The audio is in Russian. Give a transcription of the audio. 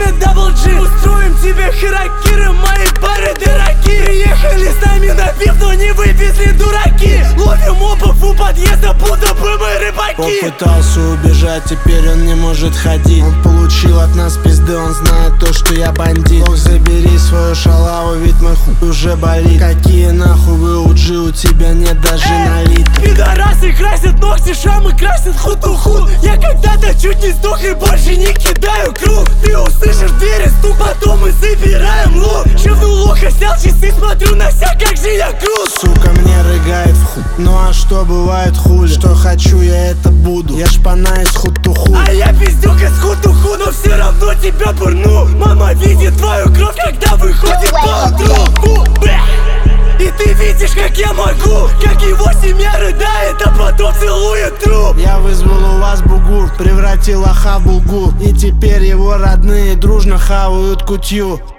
тебе даблджи. Устроим тебе харакиры, мои пары дураки. Приехали с нами на пив, но не вывезли дураки. Ловим опов у подъезда, будто бы мы рыбаки. Попытался убежать, теперь он не может ходить. Он получил от нас пизды, он знает то, что я бандит. Ох, забери свою шалаву, ведь мой хуй уже болит. Какие нахуй вы уджи, у тебя нет даже налит. Пидорасы красят ногти, шрамы красят хутуху. Я когда-то чуть не сдох и больше не кидаю круг. Ты услышишь в двери стук, потом мы забираем лук. Шевнул ухо, снял часы, смотрю на вся, как же я крут. Сука мне рыгает в хуй. Ну а что бывает хули? Что хочу, я это буду. Я шпана из хутуху. А я пиздюк из хутуху, но все равно тебя бурну. Мама видит твою кровь, когда выходит поутру. И ты видишь, как я могу, как его семья рыдает, а потом целует труп. Я вызвал у вас бугур, превратил лоха в булгур. И теперь его родные дружно хавают кутью.